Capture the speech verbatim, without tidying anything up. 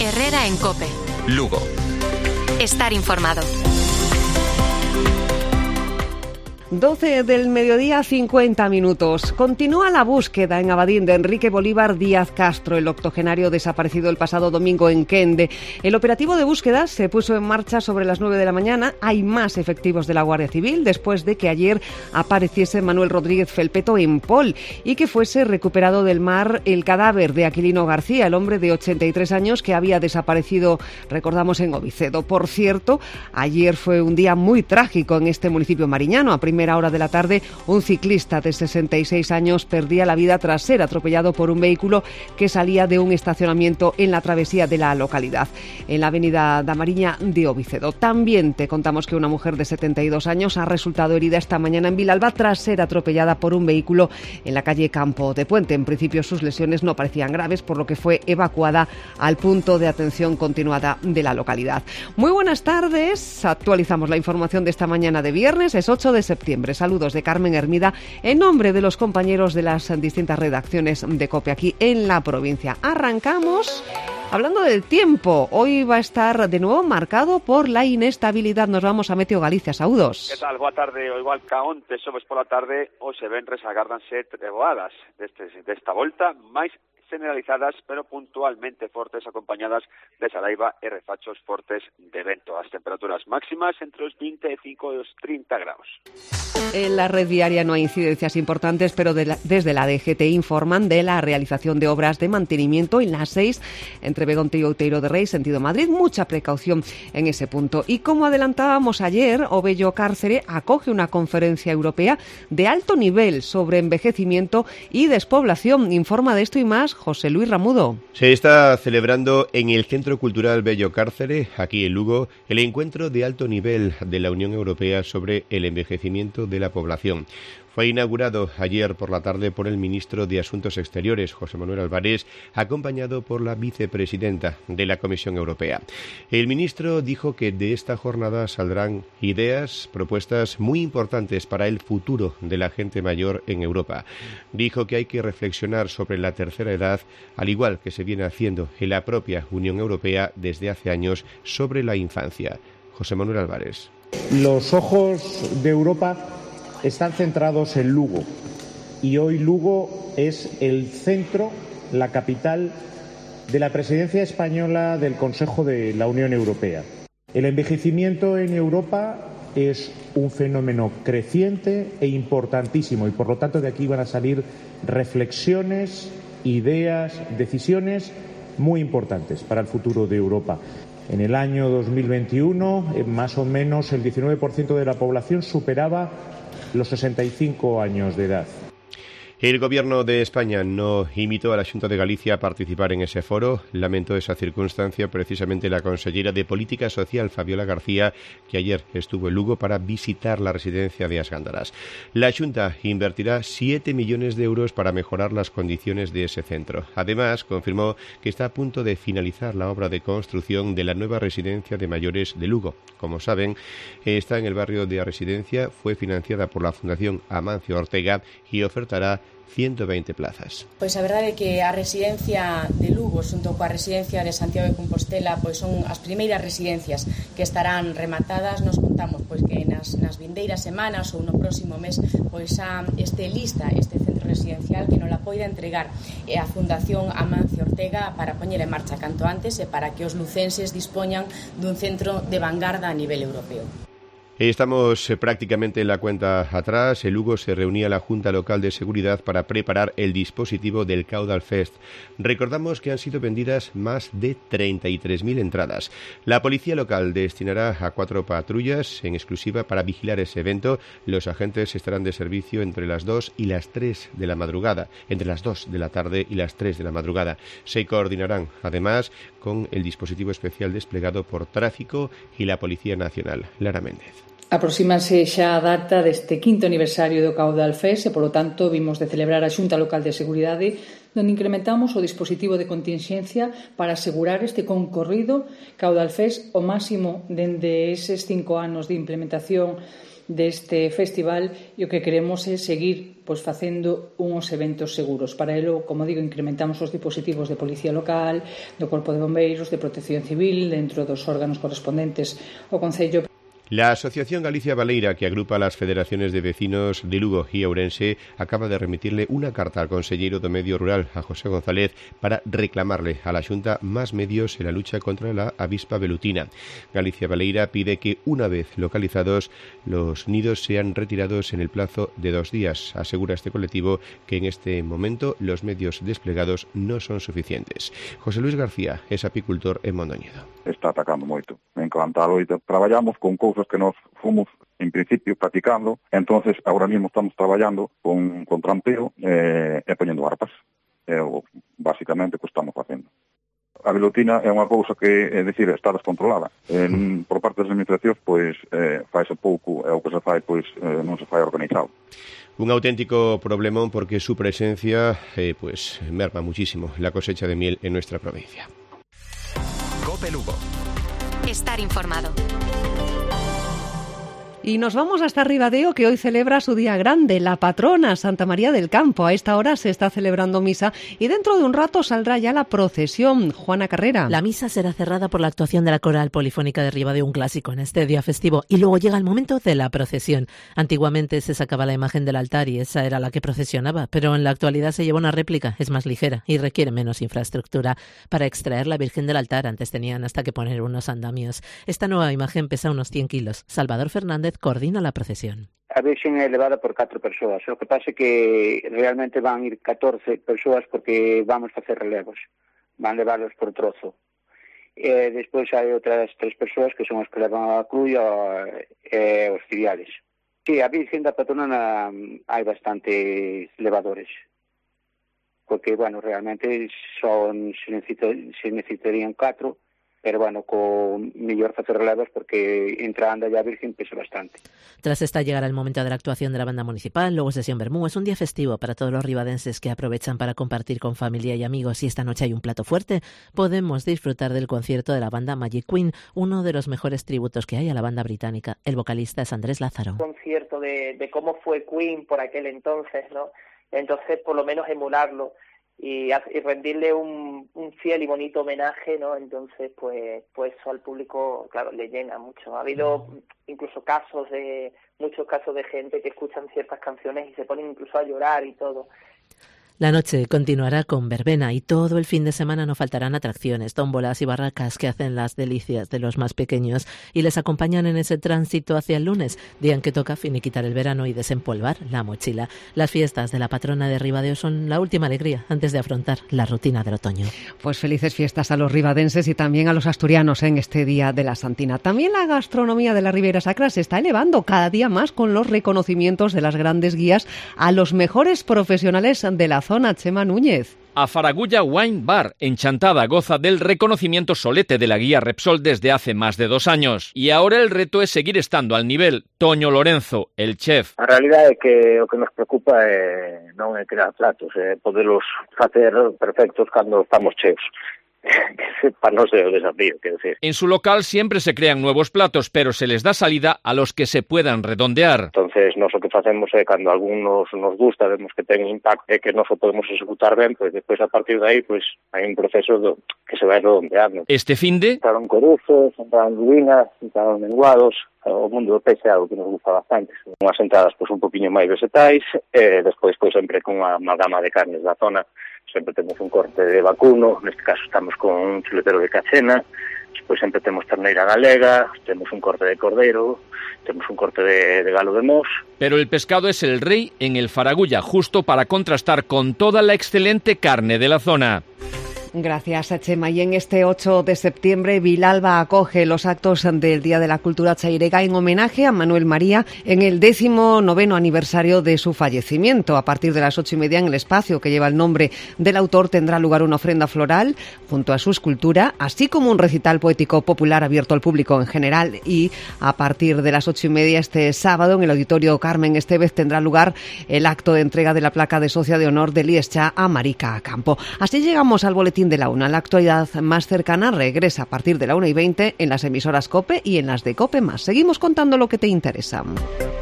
Herrera en COPE. Lugo. Estar informado. doce del mediodía, cincuenta minutos. Continúa la búsqueda en Abadín de Enrique Bolívar Díaz Castro, el octogenario desaparecido el pasado domingo en Quende. El operativo de búsqueda se puso en marcha sobre las nueve de la mañana. Hay más efectivos de la Guardia Civil después de que ayer apareciese Manuel Rodríguez Felpeto en Pol y que fuese recuperado del mar el cadáver de Aquilino García, el hombre de ochenta y tres años que había desaparecido, recordamos, en Ovicedo. Por cierto, ayer fue un día muy trágico en este municipio mariñano. A primera hora de la tarde, un ciclista de sesenta y seis años perdía la vida tras ser atropellado por un vehículo que salía de un estacionamiento en la travesía de la localidad, en la avenida da Mariña de Ovicedo. También te contamos que una mujer de setenta y dos años ha resultado herida esta mañana en Vilalba tras ser atropellada por un vehículo en la calle Campo de Puente. En principio sus lesiones no parecían graves, por lo que fue evacuada al punto de atención continuada de la localidad. Muy buenas tardes, actualizamos la información de esta mañana de viernes, es ocho de septiembre. Saludos de Carmen Hermida en nombre de los compañeros de las distintas redacciones de COPE aquí en la provincia. Arrancamos hablando del tiempo. Hoy va a estar de nuevo marcado por la inestabilidad. Nos vamos a Meteo Galicia. Saúdos. ¿Qué tal? Boa tarde. O igual que onte, sobes pola tarde, hoxe venres agárdanse treboadas deste, desta volta, máis generalizadas, pero puntualmente fortes, acompañadas de salaiva e refachos fortes de vento. As temperaturas máximas entre os vinte e cinco e os trinta graus. En la red viaria no hay incidencias importantes, pero de la, desde la D G T informan de la realización de obras de mantenimiento en la seis entre Begonte y Outeiro de Rei, sentido Madrid. Mucha precaución en ese punto. Y como adelantábamos ayer, o Bello Cárcere acoge una conferencia europea de alto nivel sobre envejecimiento y despoblación. Informa de esto y más José Luis Ramudo. Se está celebrando en el Centro Cultural Bello Cárcere, aquí en Lugo, el encuentro de alto nivel de la Unión Europea sobre el envejecimiento de la población. Fue inaugurado ayer por la tarde por el ministro de Asuntos Exteriores, José Manuel Álvarez, acompañado por la vicepresidenta de la Comisión Europea. El ministro dijo que de esta jornada saldrán ideas, propuestas muy importantes para el futuro de la gente mayor en Europa. Dijo que hay que reflexionar sobre la tercera edad, al igual que se viene haciendo en la propia Unión Europea desde hace años sobre la infancia. José Manuel Álvarez. Los ojos de Europa están centrados en Lugo y hoy Lugo es el centro, la capital de la presidencia española del Consejo de la Unión Europea. El envejecimiento en Europa es un fenómeno creciente e importantísimo y por lo tanto de aquí van a salir reflexiones, ideas, decisiones muy importantes para el futuro de Europa. En el año dos mil veintiuno, más o menos el diecinueve por ciento de la población superaba los sesenta y cinco años de edad. El Gobierno de España no invitó a la Xunta de Galicia a participar en ese foro. Lamentó esa circunstancia precisamente la consellera de Política Social, Fabiola García, que ayer estuvo en Lugo para visitar la residencia de As Gándaras. La Xunta invertirá siete millones de euros para mejorar las condiciones de ese centro. Además, confirmó que está a punto de finalizar la obra de construcción de la nueva residencia de mayores de Lugo. Como saben, está en el barrio de Residencia, fue financiada por la Fundación Amancio Ortega y ofertará ciento veinte plazas. Pois a verdade é que a residencia de Lugo xunto coa residencia de Santiago de Compostela pois son as primeiras residencias que estarán rematadas. Nos contamos pois que nas, nas vindeiras semanas ou no próximo mes pois a este lista este centro residencial que nos la poida entregar a Fundación Amancio Ortega para poñer en marcha canto antes e para que os lucenses dispoñan dun centro de vanguarda a nivel europeo. Estamos prácticamente en la cuenta atrás. En Lugo se reunía la Junta Local de Seguridad para preparar el dispositivo del Caudal Fest. Recordamos que han sido vendidas más de treinta y tres mil entradas. La policía local destinará a cuatro patrullas en exclusiva para vigilar ese evento. Los agentes estarán de servicio entre las dos y las tres de la madrugada, entre las dos de la tarde y las tres de la madrugada. Se coordinarán, además, con el dispositivo especial desplegado por Tráfico y la Policía Nacional. Lara Méndez. Aproxímase xa a data deste quinto aniversario do Caudal Fest e, polo tanto, vimos de celebrar a Xunta Local de Seguridade, onde incrementamos o dispositivo de contingencia para asegurar este concorrido Caudal Fest o máximo dende eses cinco anos de implementación deste festival e o que queremos é seguir pois facendo uns eventos seguros. Para ello, como digo, incrementamos os dispositivos de policía local, do Corpo de Bombeiros, de Protección Civil, dentro dos órganos correspondentes ao Concello. La Asociación Galicia Baleira, que agrupa a las federaciones de vecinos de Lugo y Ourense, acaba de remitirle una carta al consellero do Medio Rural, a José González, para reclamarle a la Xunta más medios en la lucha contra la avispa velutina. Galicia Baleira pide que, una vez localizados, los nidos sean retirados en el plazo de dos días. Asegura este colectivo que en este momento los medios desplegados no son suficientes. José Luis García es apicultor en Mondoñedo. Está atacando moito. En Calantaro traballamos con cousas que nos fomos en principio practicando, entonces ahora mismo estamos traballando con, con trampeo eh, e poñendo arpas. É o basicamente que estamos facendo. A velutina é unha cousa que, é dicir, está descontrolada. En, por parte das administracións, pois, eh, faise pouco, é o que se fai, pois, eh, non se fai organizado. Un auténtico problemón porque su presencia, eh, pues, merma muchísimo la cosecha de miel en nuestra provincia. COPE Lugo. Estar informado. Y nos vamos hasta Ribadeo, que hoy celebra su día grande, la patrona Santa María del Campo. A esta hora se está celebrando misa y dentro de un rato saldrá ya la procesión. Juana Carrera. La misa será cerrada por la actuación de la Coral Polifónica de Ribadeo, un clásico en este día festivo, y luego llega el momento de la procesión. Antiguamente se sacaba la imagen del altar y esa era la que procesionaba, pero en la actualidad se lleva una réplica, es más ligera y requiere menos infraestructura. Para extraer la Virgen del altar antes tenían hasta que poner unos andamios. Esta nueva imagen pesa unos cien kilos. Salvador Fernández coordina la procesión. A Virxen é elevada por catro persoas, o que pasa é que realmente van ir catorce persoas porque vamos facer relevos, van levarlos por trozo. E despois hai outras tres persoas que son os que levan a cruz e os filiales. Sí, a Virxen da Patrona hai bastantes levadores, porque, bueno, realmente son, se, necesito, se necesitarían catro, pero, bueno, con mellor facer relevos porque entra anda ya a Virgen pesa bastante. Tras esta llegará el momento de la actuación de la banda municipal, luego sesión Bermú. Es un día festivo para todos los ribadenses que aprovechan para compartir con familia y amigos. Y esta noche hay un plato fuerte. Podemos disfrutar del concierto de la banda Magic Queen, uno de los mejores tributos que hay a la banda británica. El vocalista es Andrés Lázaro. Un concierto de, de cómo fue Queen por aquel entonces, ¿no? Entonces, por lo menos emularlo y, y rendirle un, un fiel y bonito homenaje, ¿no? Entonces, pues, pues eso al público, claro, le llena mucho. Ha habido incluso casos de, muchos casos de gente que escuchan ciertas canciones y se ponen incluso a llorar y todo. La noche continuará con verbena y todo el fin de semana no faltarán atracciones, tómbolas y barracas que hacen las delicias de los más pequeños y les acompañan en ese tránsito hacia el lunes, día en que toca finiquitar el verano y desempolvar la mochila. Las fiestas de la patrona de Ribadeo son la última alegría antes de afrontar la rutina del otoño. Pues felices fiestas a los ribadenses y también a los asturianos en este Día de la Santina. También la gastronomía de la Ribera Sacra se está elevando cada día más con los reconocimientos de las grandes guías a los mejores profesionales de la zona. Chema Núñez. A Faragulla Wine Bar, en Chantada, goza del reconocimiento solete de la guía Repsol desde hace más de dos años. Y ahora el reto es seguir estando al nivel. Toño Lorenzo, el chef. A realidade é que o que nos preocupa é non é crear platos, é poderlos facer perfectos cando estamos cheos. Para no ser el desafío, quiero decir. En su local siempre se crean nuevos platos, pero se les da salida a los que se puedan redondear. Entonces, nos o que facemos é cando algunos nos gusta, vemos que ten impacto e que nos o podemos executar ben, pois despois a partir de aí, pois hai un proceso do, que se vai redondeando. Este finde entraron coruzos, entraron lubinas, entraron menguados. O mundo do peixe é algo que nos gusta bastante. Unhas entradas pois un poquinho máis vegetais, e despois pois sempre con unha amalgama de carnes da zona. Sempre temos un corte de vacuno, neste caso estamos con un chuletero de cachena, despois sempre temos terneira galega, temos un corte de cordeiro, temos un corte de, de galo de mos. Pero el pescado es el rey en el Faragulla, justo para contrastar con toda la excelente carne de la zona. Gracias, Chema. Y en este ocho de septiembre, Vilalba acoge los actos del Día de la Cultura Chairega en homenaje a Manuel María en el décimo noveno aniversario de su fallecimiento. A partir de las ocho y media, en el espacio que lleva el nombre del autor, tendrá lugar una ofrenda floral junto a su escultura, así como un recital poético popular abierto al público en general. Y a partir de las ocho y media, este sábado, en el Auditorio Carmen Estevez, tendrá lugar el acto de entrega de la placa de socia de honor de Liescha a Marica Campo. Así llegamos al boletín de la una. La actualidad más cercana regresa a partir de la una y veinte en las emisoras COPE y en las de COPE más. Seguimos contando lo que te interesa.